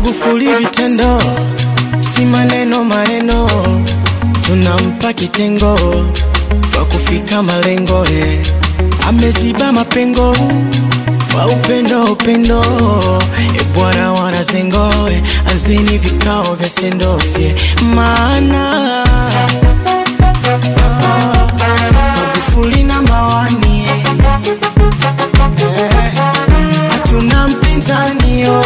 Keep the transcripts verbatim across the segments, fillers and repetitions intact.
Magufuli vitendo, si maneno maneno, tunampa kitengo kwa kufika malengo eh. Ameziba mapengo wa upendo upendo, e bwana wanazengo eh. Anzeni vikao vya sendofye maana oh, Magufuli namba wani eh, hatuna mpinzani yo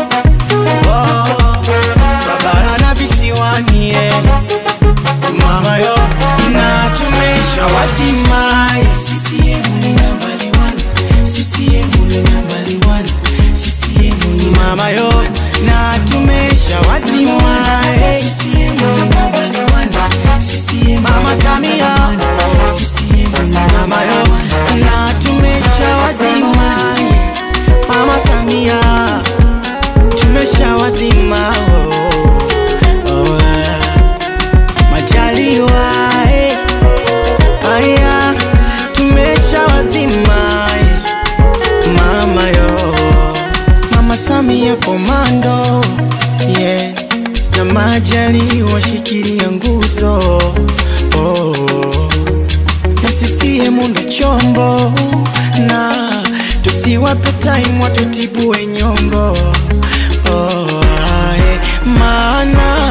mama yo, na tumesha wazima. C C M ni number one, C C M ni number one, C C M ni mama yo, na tumesha wazima. C C M ni number one, C C M mama Samia, C C M ni mama yo, na tumesha wazima. Mama Samia, tumesha wazima. Aya, tumesha wazima mama yo, Mama Samia komando yeah, na Majali washikilia nguzo oh, na C C M ndo chombo, na tusiwape time watutibu wenyongo oh, ae, maana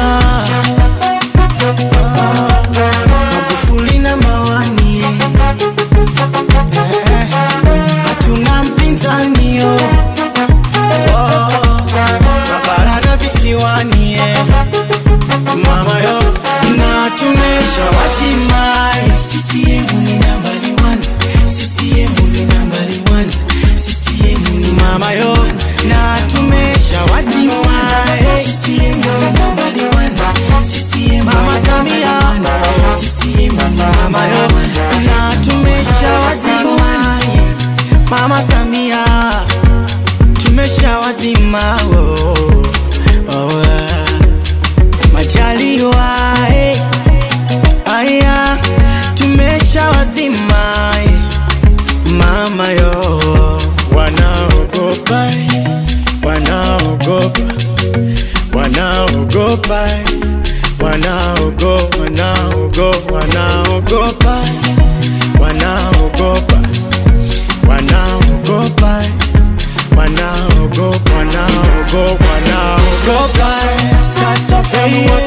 mama yo, na tumesha wazima. C C M ni number one, C C M ni number one, C C M ni mama yo, na tumesha wazima. C C M ni number one, C C M mama Samia, C C M ni mama yo, na tumesha wazima. Mama Samia, tumesha wazima oh, oh, Majaliwa eh, aya, tumesha wazima eh, mama yo, wanaogopa wanaogopa wanaogopa wanaogopa wanaogopa wanaogopa wanaogopa wanaogopa wanaogopa wanaogopa wanaogopa